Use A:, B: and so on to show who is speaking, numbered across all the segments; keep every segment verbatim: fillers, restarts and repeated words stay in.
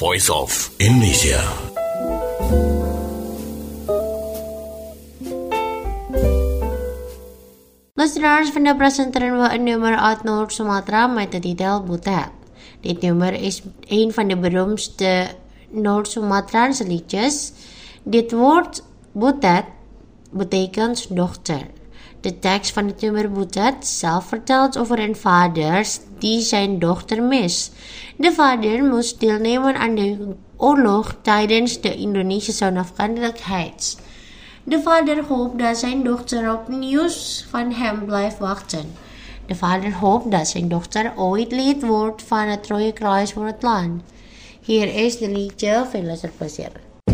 A: voice of Indonesia.
B: Luisteraars van de presenteren we een nummer uit Noord-Sumatra met de titel Butet. Dit nummer is een van de beroemdste Noord-Sumatraanse liedjes. Dit woord Butet betekent dochter. De tekst van het nummer Butet zelf vertelt over een vader die zijn dochter mist. De vader moest deelnemen aan de oorlog tijdens de Indonesische onafhankelijkheid. De vader hoopt dat zijn dochter op nieuws van hem blijft wachten. De vader hoopt dat zijn dochter ooit lid wordt van het Rode Kruis voor het land. Hier is de liedje, veel luisterplezier.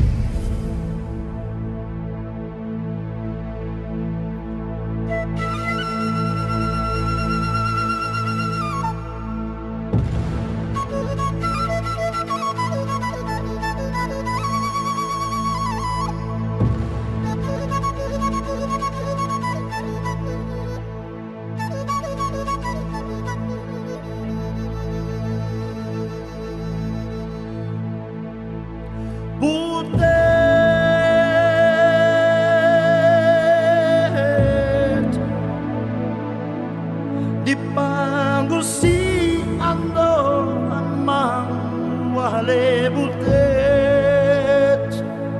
C: Dipanggul si ando amang wale butet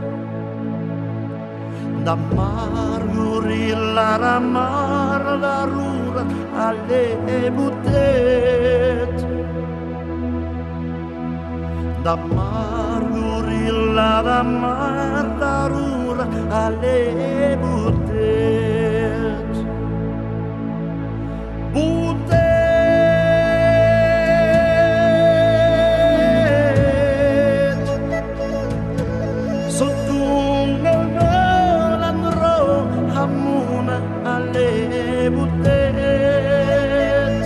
C: damar gurila ramar darurat ale butet damar gurila ramar darurat ale butet Butet Sotunggal ngalan ro hamuna ale butet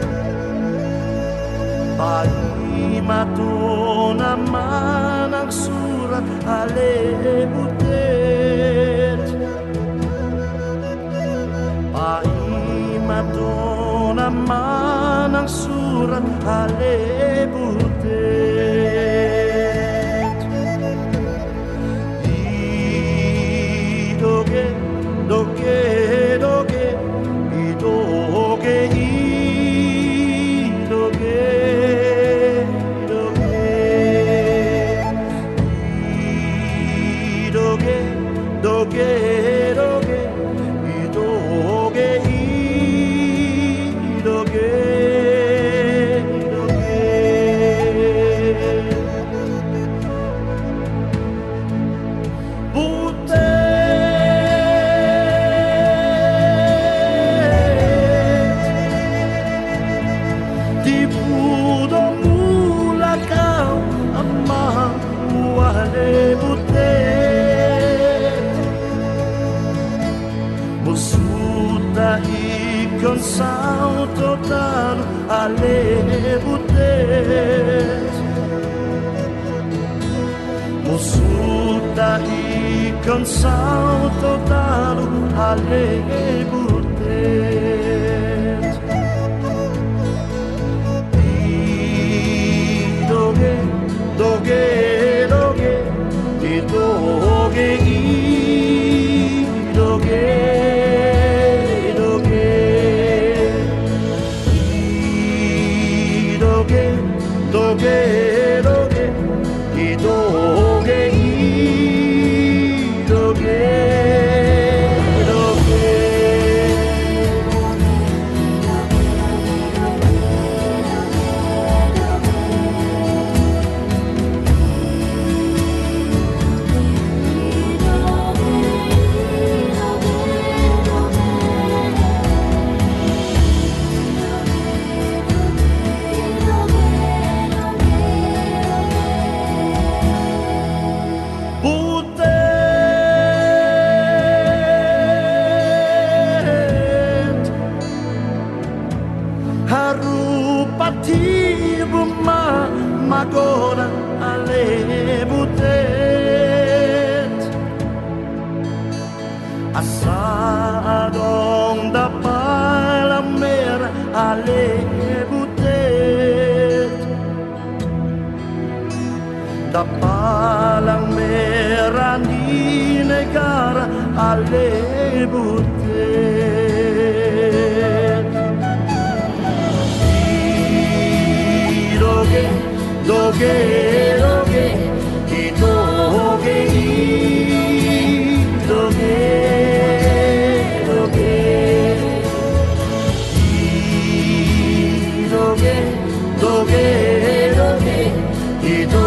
C: Pagi matuna manang surat ale butet Pagi matuna manang surat ale butet I doge doge doge I doge I doge doge I doge doge doge I doge I doge Con salto total alle butet Musuta I con salto total alle butet I doge doge doge I doge I doge doge doge I doge I doge doge Magona ale butet Asa adong dapat la merah ale butet da palang merah di negara alle butte di doge doge doge di doge di doge doge di doge doge doge di doge